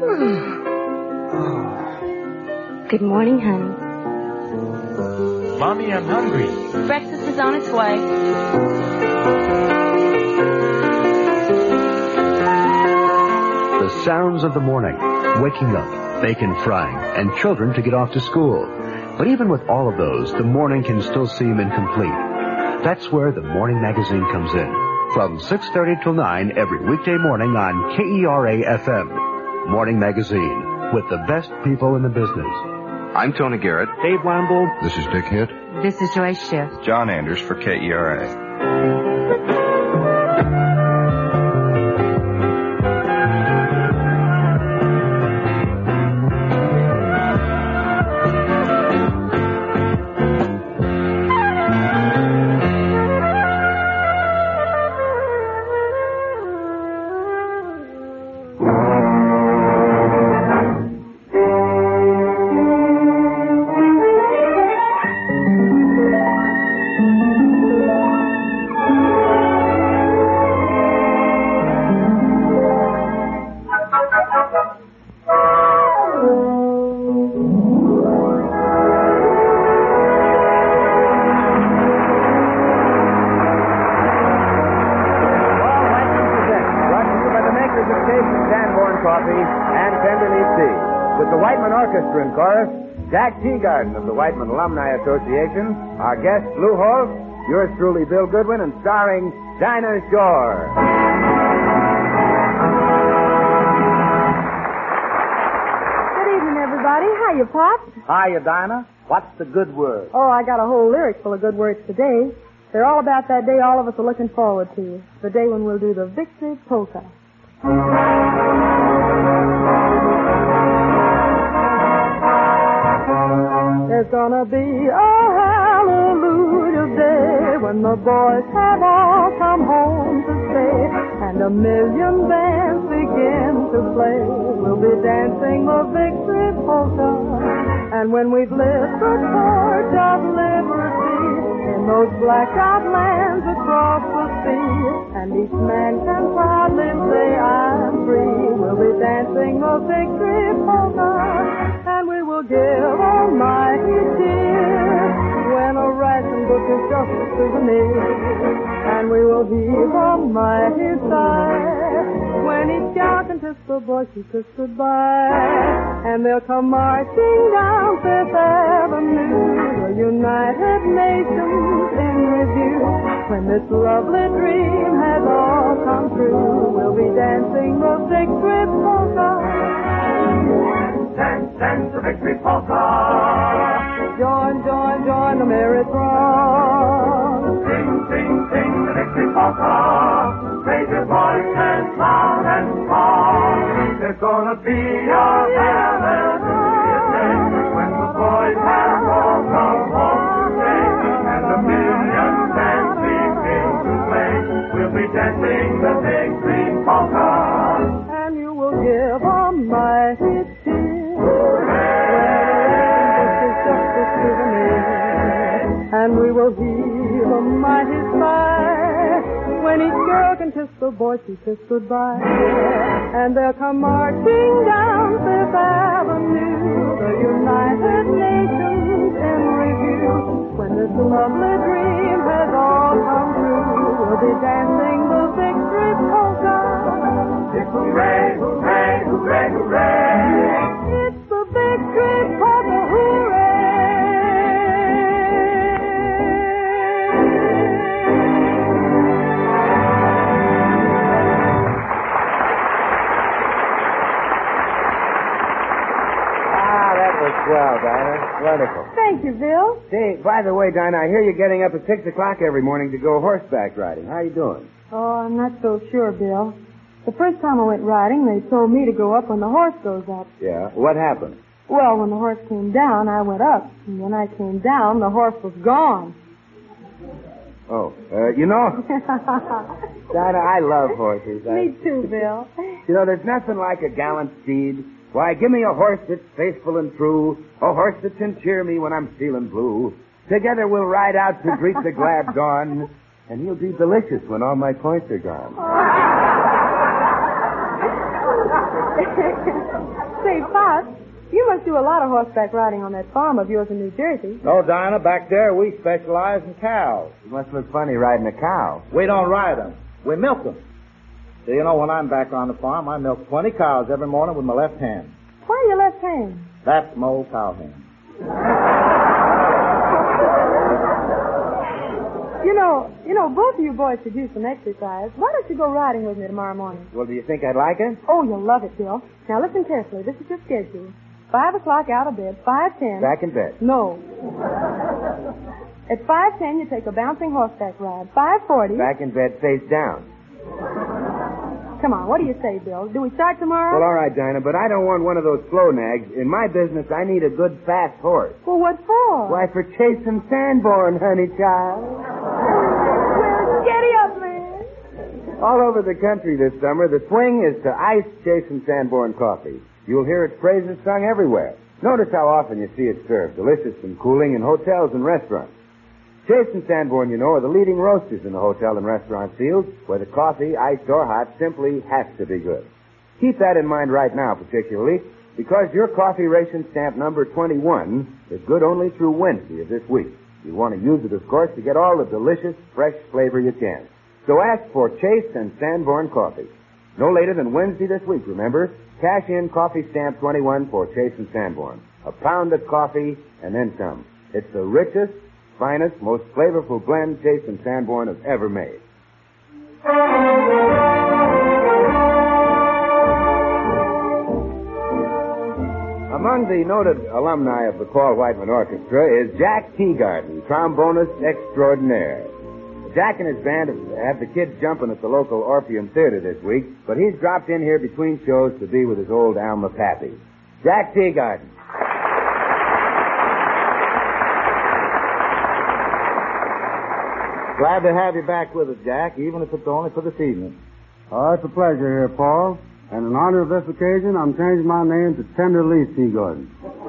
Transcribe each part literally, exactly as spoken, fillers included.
Good morning, honey. Mommy, I'm hungry. Breakfast is on its way. The sounds of the morning, waking up, bacon frying, and children to get off to school. But even with all of those, the morning can still seem incomplete. That's where the Morning Magazine comes in. From six thirty till nine every weekday morning on K E R A F M. Morning Magazine, with the best people in the business. I'm Tony Garrett. Dave Wamble. This is Dick Hitt. This is Joyce Schiff. John Anders for K E R A. Jack Teagarden of the Whiteman Alumni Association, our guest, Lou Holt, yours truly, Bill Goodwin, and starring Dinah Shore. Good evening, everybody. Hiya, Pop. Hiya, Dinah. What's the good word? Oh, I got a whole lyric full of good words today. They're all about that day all of us are looking forward to, the day when we'll do the Victory Polka. There's gonna be a hallelujah day when the boys have all come home to stay, and a million bands begin to play. We'll be dancing the Victory Polka, and when we've lit the torch of liberty in those blacked-out lands across the sea, and each man can proudly say, I'm free, we'll be dancing the Victory Polka, and we will give Almighty dear when a ration book is just a souvenir, and we will heave Almighty sigh when each gal can kiss the boy she kissed goodbye, and they'll come marching down Fifth Avenue, the United Nations in review. When this lovely dream has all come true, we'll be dancing the Victory Polka. Dance, dance the Victory Polka. Join, join, join the merry throng. Sing, sing, sing the Victory Polka. Raise your voice as loud and strong. There's gonna be a hallelujah day when the boys have all come home to stay, and a million bands begin to play. We'll be dancing the Victory Polka, and you will give Almighty and we will heave a mighty sigh when each girl can kiss the boy she kissed goodbye, and they'll come marching down Fifth Avenue, the United Nations in review. When this lovely dream has all come true, we'll be dancing the Victory Polka. It's hooray, hooray, hooray, hooray. It's the Victory Polka, hooray. Well, Dinah, wonderful. Thank you, Bill. Say, by the way, Dinah, I hear you're getting up at six o'clock every morning to go horseback riding. How are you doing? Oh, I'm not so sure, Bill. The first time I went riding, they told me to go up when the horse goes up. Yeah? What happened? Well, when the horse came down, I went up. And when I came down, the horse was gone. Oh, uh, you know, Dinah, I love horses. I... Me too, Bill. You know, there's nothing like a gallant steed. Why, give me a horse that's faithful and true, a horse that can cheer me when I'm feeling blue. Together we'll ride out to greet the glad dawn, and he'll be delicious when all my points are gone. Say, Pop, you must do a lot of horseback riding on that farm of yours in New Jersey. No, Dinah, back there we specialize in cows. You must look funny riding a cow. We don't ride them. We milk them. So, you know, when I'm back on the farm, I milk twenty cows every morning with my left hand. Why your left hand? That's my old cow hand. You know, you know, both of you boys should do some exercise. Why don't you go riding with me tomorrow morning? Well, do you think I'd like it? Oh, you'll love it, Bill. Now listen carefully. This is your schedule. Five o'clock out of bed. Five ten. Back in bed. No. At five ten, you take a bouncing horseback ride. Five forty. Back in bed, face down. Come on, what do you say, Bill? Do we start tomorrow? Well, all right, Dinah, but I don't want one of those slow nags. In my business, I need a good, fast horse. Well, what for? Why, for chasing Sanborn, honey child. Well, giddy up, man. All over the country this summer, the swing is to ice Chasing Sanborn coffee. You'll hear its praises sung everywhere. Notice how often you see it served, delicious and cooling, in hotels and restaurants. Chase and Sanborn, you know, are the leading roasters in the hotel and restaurant field, where the coffee, iced or hot, simply has to be good. Keep that in mind right now, particularly, because your coffee ration stamp number twenty-one is good only through Wednesday of this week. You want to use it, of course, to get all the delicious, fresh flavor you can. So ask for Chase and Sanborn coffee. No later than Wednesday this week, remember. Cash in coffee stamp twenty-one for Chase and Sanborn. A pound of coffee and then some. It's the richest, finest, most flavorful blend Chase and Sanborn have ever made. Among the noted alumni of the Paul Whiteman Orchestra is Jack Teagarden, trombonist extraordinaire. Jack and his band have, have the kids jumping at the local Orpheum Theater this week, but he's dropped in here between shows to be with his old Alma Pappy. Jack Teagarden. Glad to have you back with us, Jack, even if it's only for this evening. Oh, it's a pleasure here, Paul. And in honor of this occasion, I'm changing my name to Tenderleaf Teagarden.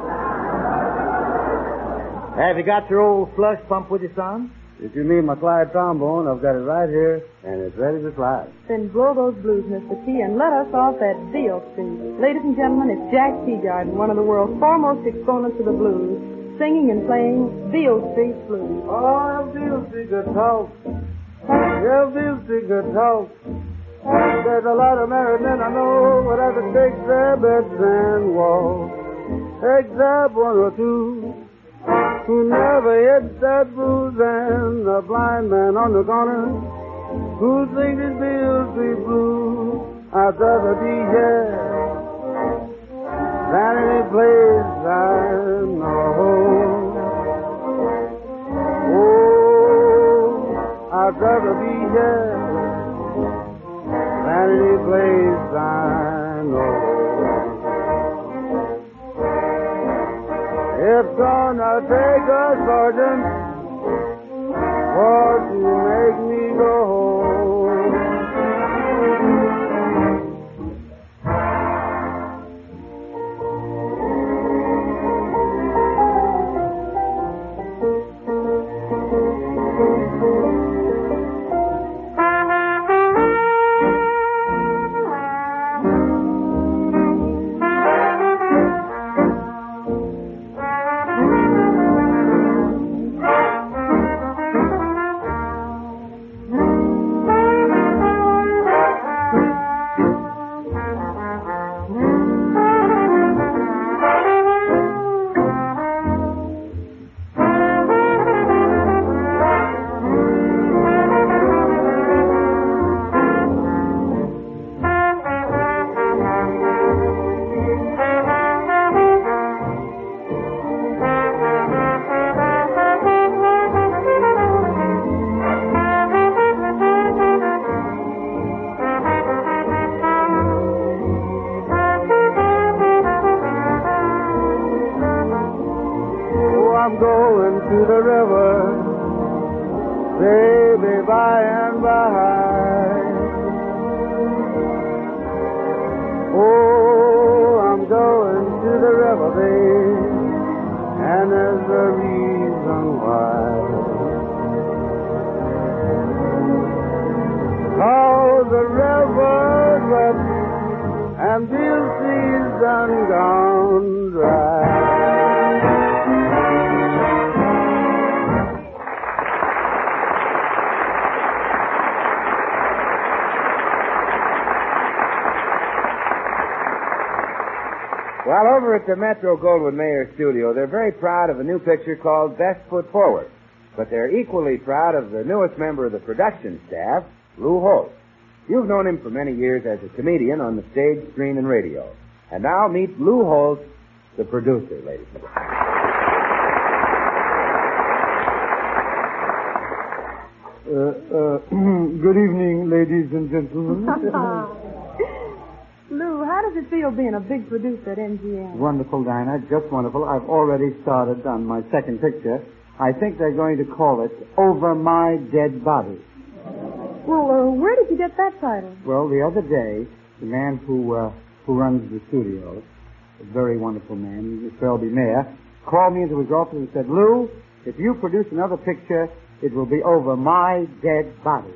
Have you got your old slush pump with you, son? If you mean my slide trombone, I've got it right here, and it's ready to slide. Then blow those blues, Mister T, and let us off at Beale Street. Ladies and gentlemen, it's Jack Teagarden, one of the world's foremost exponents of the blues, singing and playing Beale Street Blues. Oh, Beale Street good talk. Yeah, Beale Street good talk. There's a lot of married men I know would have to take their beds and walk. Except one or two who never hit that blues, and the blind man on the corner who sings his Beale Street blues. I'd rather be here than any place I know. Oh, I'd rather be here than any place I know. It's gonna take a sergeant for to make me go home. I'm going to the river, baby, by and by. Oh, I'm going to the river, babe, and there's a reason why. Cause the river's up and Beale Street's done gone dry. Well, over at the Metro Goldwyn Mayer studio, they're very proud of a new picture called Best Foot Forward. But they're equally proud of the newest member of the production staff, Lou Holt. You've known him for many years as a comedian on the stage, screen, and radio. And now meet Lou Holt, the producer, ladies and gentlemen. Uh, uh, good evening, ladies and gentlemen. Lou, how does it feel being a big producer at M G M? Wonderful, Dinah. Just wonderful. I've already started on my second picture. I think they're going to call it Over My Dead Body. Well, uh, where did you get that title? Well, the other day, the man who uh, who runs the studio, a very wonderful man, Mister L B Mayer, called me into his office and said, Lou, if you produce another picture, it will be Over My Dead Body.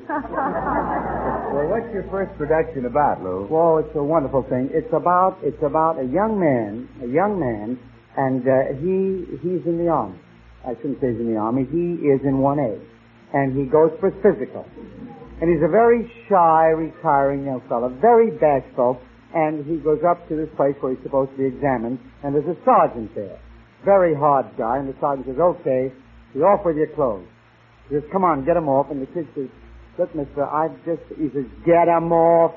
Well, what's your first production about, Lou? Well, it's a wonderful thing. It's about it's about a young man, a young man, and uh, he he's in the army. I shouldn't say he's in the army. He is in one A, and he goes for physical. And he's a very shy, retiring young fellow, very bashful, and he goes up to this place where he's supposed to be examined, and there's a sergeant there. Very hard guy, and the sergeant says, okay, you're off with your clothes. He says, come on, get them off, and the kid says, look, mister, I've just, he says, get them off.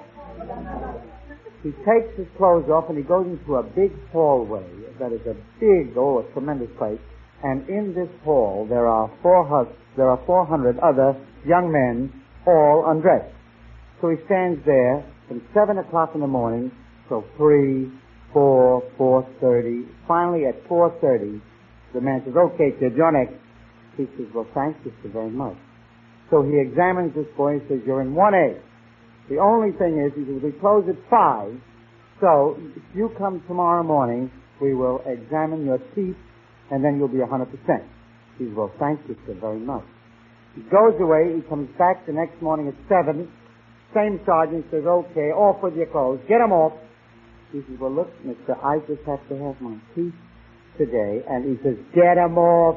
He takes his clothes off, and he goes into a big hallway that is a big, oh, a tremendous place. And in this hall, there are four hu- there are four hundred other young men, all undressed. So he stands there from seven o'clock in the morning till three, four, four thirty. Finally, at four thirty, the man says, "Okay, kid, you're next." He says, "Well, thank you so very much." So he examines this boy and says, "You're in one A. The only thing is, he says, we close at five. So if you come tomorrow morning, we will examine your teeth, and then you'll be a hundred percent." He says, "Well, thank you so very much." He goes away. He comes back the next morning at seven. Same sergeant says, "Okay, off with your clothes. Get them off." He says, "Well, look, mister, I just have to have my teeth today." And he says, "Get them off."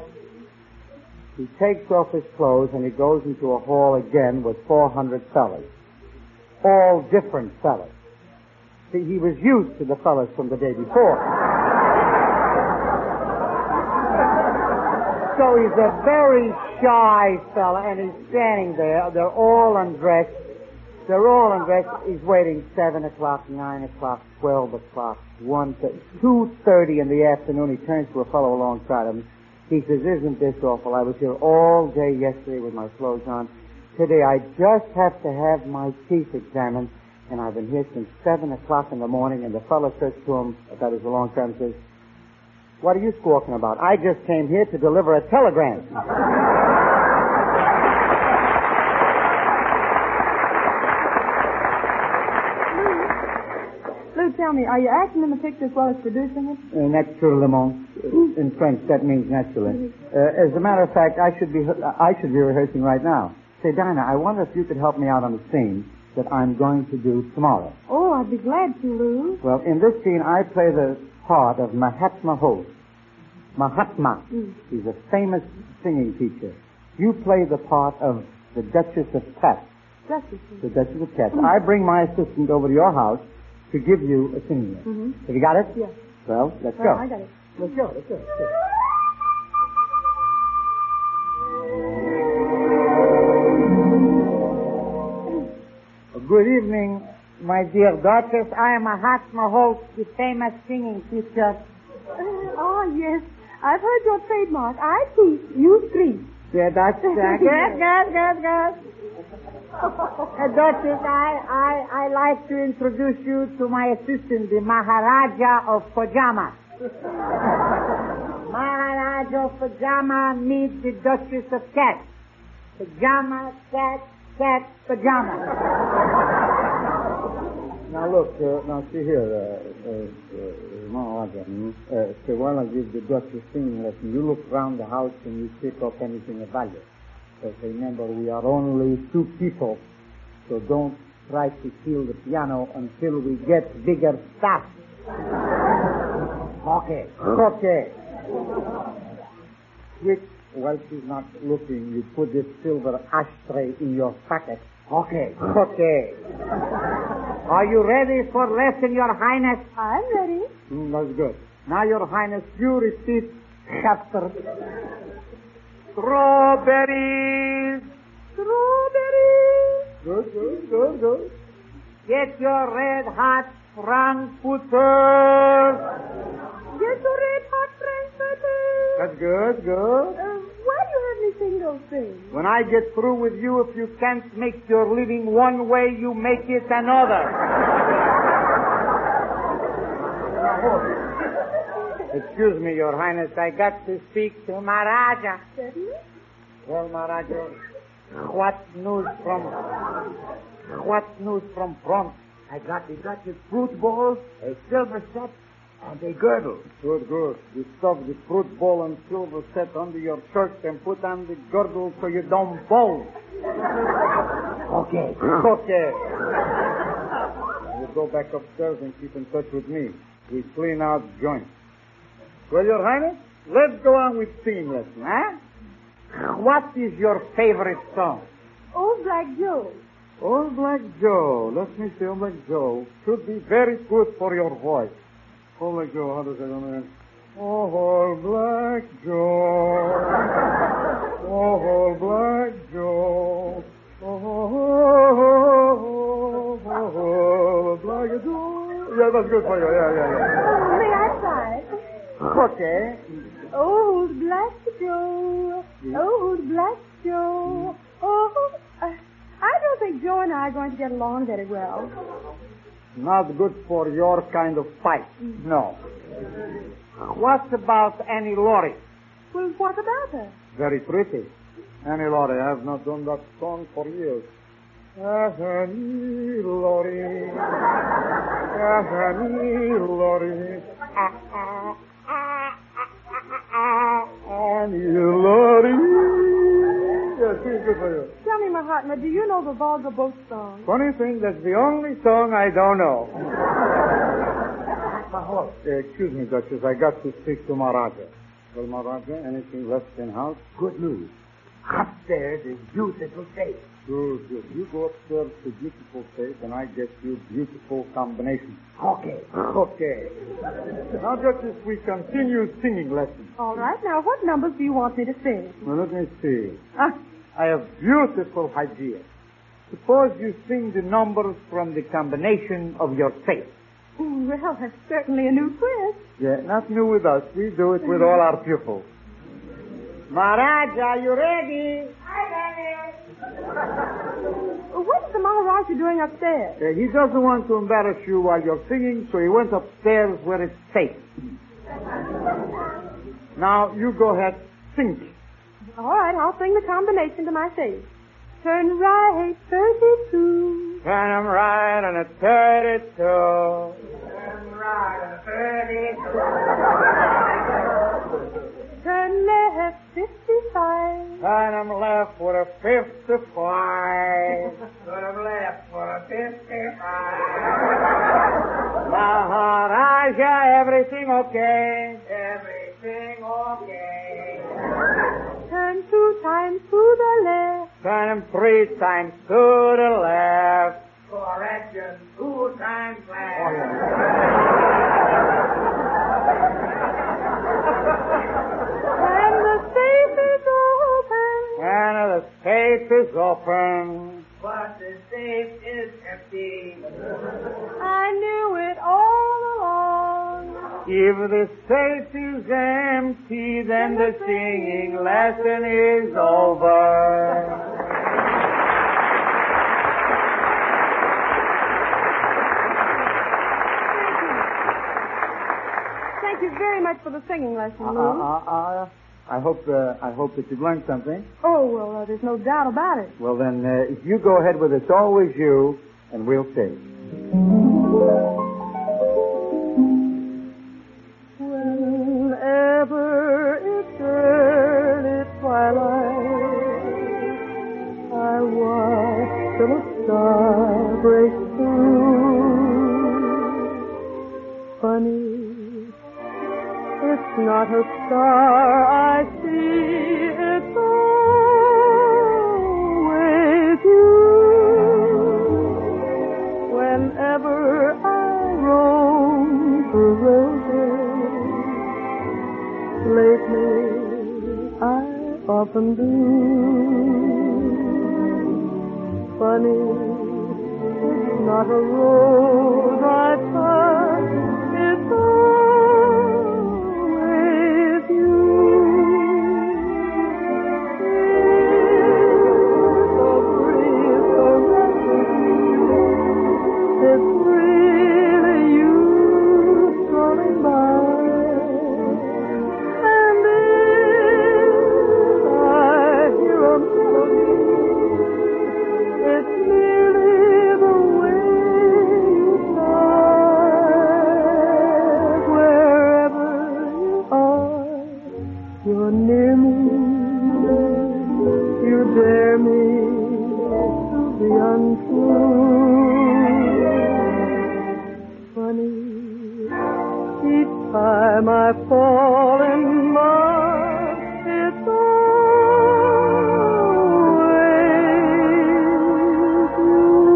He takes off his clothes and he goes into a hall again with four hundred fellas. All different fellas. See, he was used to the fellas from the day before. So he's a very shy fella, and he's standing there. They're all undressed. They're all undressed. He's waiting seven o'clock, nine o'clock, twelve o'clock, one, two thirty in the afternoon. He turns to a fellow alongside him. He says, "Isn't this awful? I was here all day yesterday with my clothes on. Today I just have to have my teeth examined, and I've been here since seven o'clock in the morning." And the fellow says to him, that is alongside him, says, "What are you squawking about? I just came here to deliver a telegram." Lou, tell me, are you acting in the picture as well as producing it? Uh, naturellement. In French, that means naturally. Uh, as a matter of fact, I should be I should be rehearsing right now. Say, Dinah, I wonder if you could help me out on the scene that I'm going to do tomorrow. Oh, I'd be glad to, Lou. Well, in this scene, I play the part of Mahatma Holt. Mahatma. Mm. He's a famous singing teacher. You play the part of the Duchess of Katz. Duchess. The Duchess of Katz. Mm. I bring my assistant over to your house to give you a singing lesson. Mm-hmm. Have you got it? Yes. Well, let's Well, go. I got it. Let's go. Let's go. Let's go. Good evening, my dear Duchess. I am Mahatma Holt, the famous singing teacher. Oh, yes. I've heard your trademark. I teach, you preach. Yeah, that's uh, good, good, good, good. Uh, Duchess, I, I, I like to introduce you to my assistant, the Maharaja of Pajama. Maharaja of Pajama meets the Duchess of Cat. Pajama, cat, cat, pajama. Now look, uh, now see here, uh, uh, uh, Maharaja, uh, so while I give the Duchess singing lesson, you look around the house and you pick up anything of value. But remember, we are only two people, so don't try to steal the piano until we get bigger stuff. Okay. Okay. Quick, while she's not looking, you put this silver ashtray in your pocket. Okay. Okay. Are you ready for lesson, Your Highness? I'm ready. Mm, that's good. Now, Your Highness, you repeat chapter. Strawberries. Strawberries. Good, good, good, good. Get your red hot frankfurters. Get the red hot frankfurters. That's good, good. Uh, why do you have me sing those things? When I get through with you, if you can't make your living one way, you make it another. Excuse me, Your Highness, I got to speak to Maharaja. Certainly. Well, Maharaja, what news from... What news from front? I got, I got a fruit bowl, a silver set, and a girdle. Good, good. You stuff the fruit bowl and silver set under your shirt and put on the girdle so you don't bowl. Okay. Okay. You go back upstairs and keep in touch with me. We clean out joints. Well, Your Highness, let's go on with singing lesson, huh? What is your favorite song? Old Black Joe. Old Black Joe. Let me see, Old Black Joe should be very good for your voice. Old Black Joe, how does that go, man? Oh, Old Black Joe. Oh, Old Black Joe. Oh, Old Black Joe. Yeah, that's good for you. Yeah, yeah, yeah. May I try? Okay. Old Black Joe. Old Black Joe. Oh, uh, I don't think Joe and I are going to get along very well. Not good for your kind of fight. No. What about Annie Laurie? Well, what about her? Very pretty. Annie Laurie, I have not done that song for years. Annie Laurie. Annie Laurie. Annie Laurie. Yes, she's good for you. Tell me, Mahatma, do you know the Volga Boat song? Funny thing, that's the only song I don't know. Uh, excuse me, Duchess, I got to speak to Maharaja. Well, Maharaja, anything left in house? Good news. Upstairs is beautiful safe. Good, good. You go upstairs to beautiful safe, and I get you beautiful combination. Okay. Okay. Now, Duchess, we continue singing lessons. All right. Now, what numbers do you want me to sing? Well, let me see. Ah, I have beautiful ideas. Suppose you sing the numbers from the combination of your face. well, that's certainly a new twist. Yeah, not new with us. We do it with all our pupils. Maharaj, are you ready? What's the Maharaja doing upstairs? Uh, he doesn't want to embarrass you while you're singing, so he went upstairs where it's safe. Now, you go ahead, sing. All right, I'll sing the combination to my face. Turn right, thirty-two. Turn 'em right on a thirty-two. Turn right on a thirty-two. Turn left, fifty-five. Turn 'em left with a fifty-five. Turn 'em left for a fifty-five. Maharaja, everything okay? Everything okay. Turn two times to the left. Turn 'em three times to the left. Correction, two times left. And the safe is open. And the safe is open. But the safe is empty. I knew it all along. If the safe is empty, then the singing lesson is over. Thank you very much for the singing lesson, Uh, Lou. uh, uh, I hope uh, I hope that you've learned something. Oh, well, uh, there's no doubt about it. Well, then, uh, if you go ahead with It's Always You, and we'll sing. Whenever it's early twilight, I watch till a star breaks through. Funny, It's not a star I see, it's always you. Whenever I roam through roses, lately I often do. Funny, it's not a road I touch, it's always you. So breathe, so restless, it's really you strolling by. And if I hear a melody, it's merely the way you sigh. Wherever you are, you're near me. You dare me to be untrue. Funny, each time I fall in love, it's always you.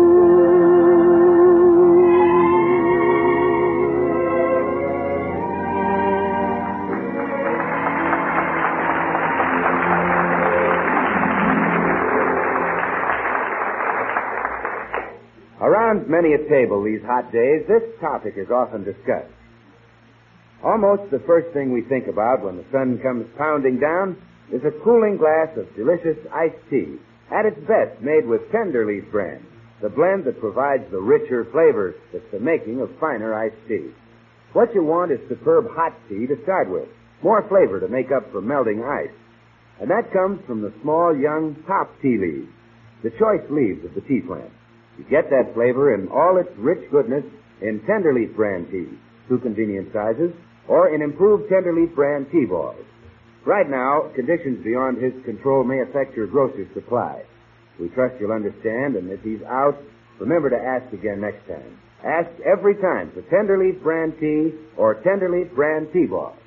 Around many a table these hot days, this topic is often discussed. Almost the first thing we think about when the sun comes pounding down is a cooling glass of delicious iced tea, at its best made with Tenderleaf brand, the blend that provides the richer flavor that's the making of finer iced tea. What you want is superb hot tea to start with, more flavor to make up for melting ice. And that comes from the small, young top tea leaves, the choice leaves of the tea plant. You get that flavor in all its rich goodness in Tenderleaf brand tea, two convenient sizes, or in improved Tenderleaf brand tea balls. Right now, conditions beyond his control may affect your grocer's supply. We trust you'll understand, and if he's out, remember to ask again next time. Ask every time for Tenderleaf brand tea or Tenderleaf brand tea balls.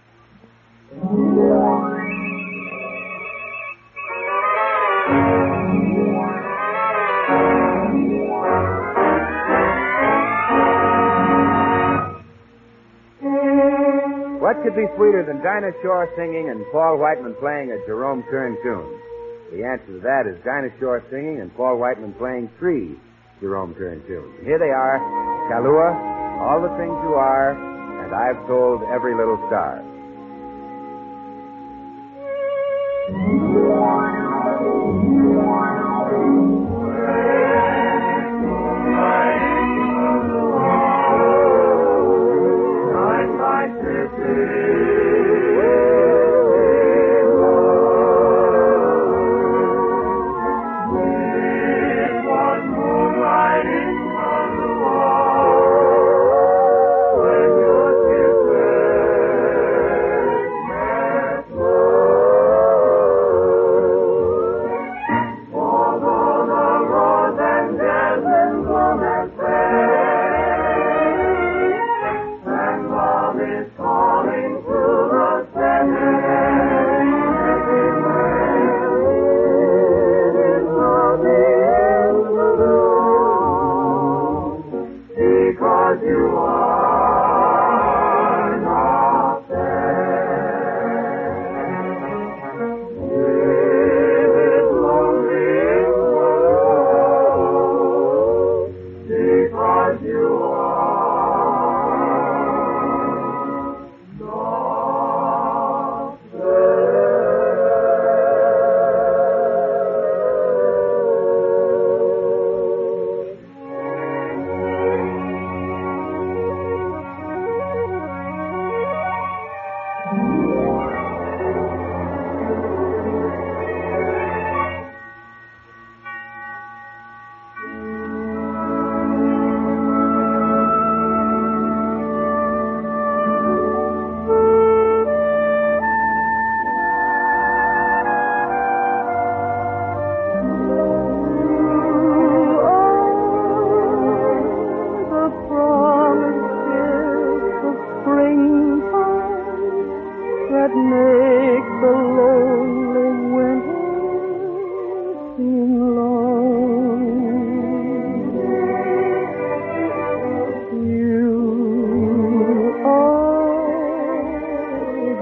What could be sweeter than Dinah Shore singing and Paul Whiteman playing a Jerome Kern tune? The answer to that is Dinah Shore singing and Paul Whiteman playing three Jerome Kern tunes. Here they are: Kalua, All the Things You Are, and I've Told Every Little Star.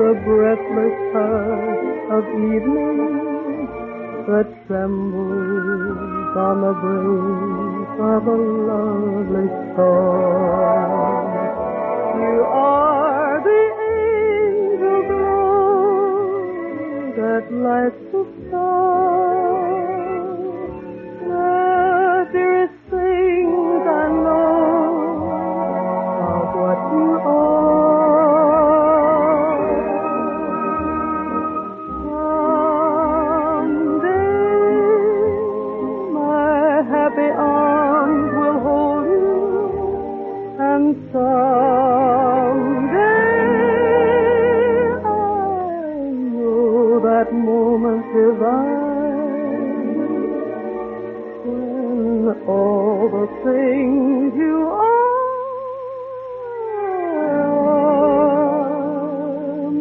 the breathless hush of evening that trembles on the brink of a lovely storm. You are the angel glow that lights the star. The dearest things I know of what you are. Someday my happy arms will hold you, and someday I know that moment divine when all the things you are are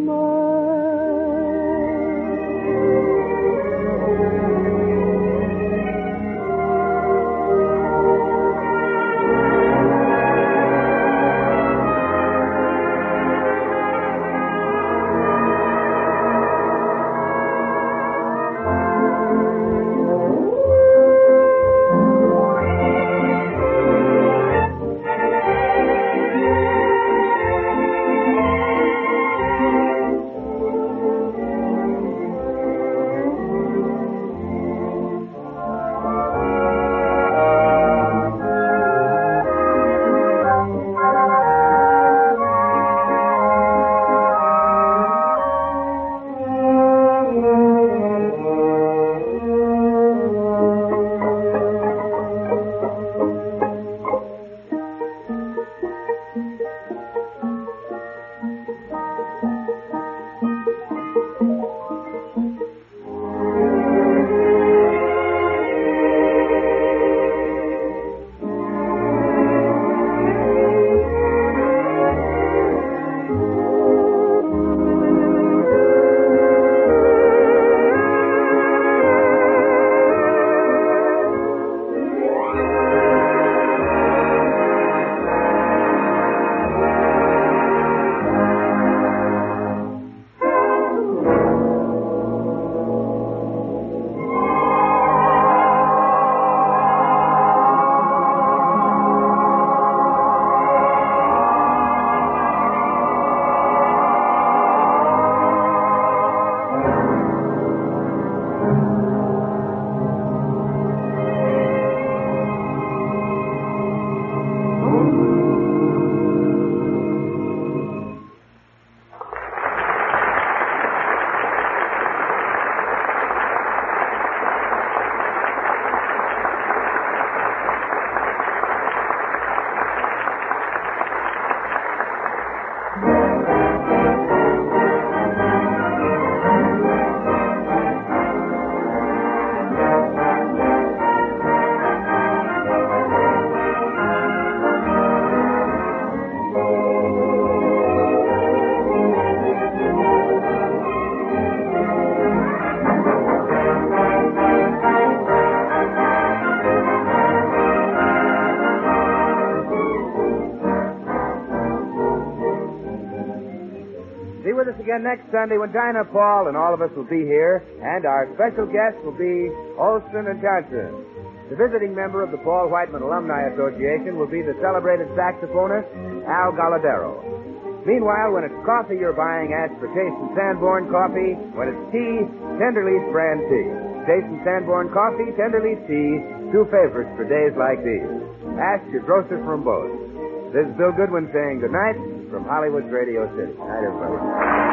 Be with us again next Sunday when Dinah Paul and all of us will be here, and our special guests will be Olson and Johnson. The visiting member of the Paul Whiteman Alumni Association will be the celebrated saxophonist Al Galladero. Meanwhile, when it's coffee you're buying, ask for Jason Sanborn coffee. When it's tea, Tenderleaf brand tea. Jason Sanborn coffee, Tenderleaf tea, two favorites for days like these. Ask your grocer for them both. This is Bill Goodwin saying good night from Hollywood's Radio City. Good night, everybody.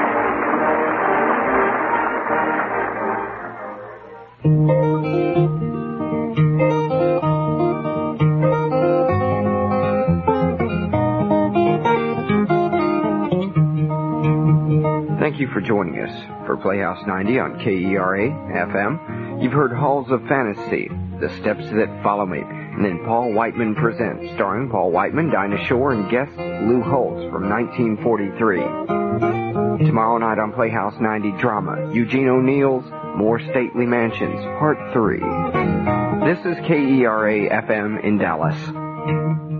Thank you for joining us for Playhouse ninety on K E R A F M. You've heard Halls of Fantasy, The Steps That Follow Me, and then Paul Whiteman Presents, starring Paul Whiteman, Dinah Shore, and guest Lou Holtz from nineteen forty-three. Tomorrow night on Playhouse ninety drama, Eugene O'Neill's More Stately Mansions, Part three. This is K E R A F M in Dallas.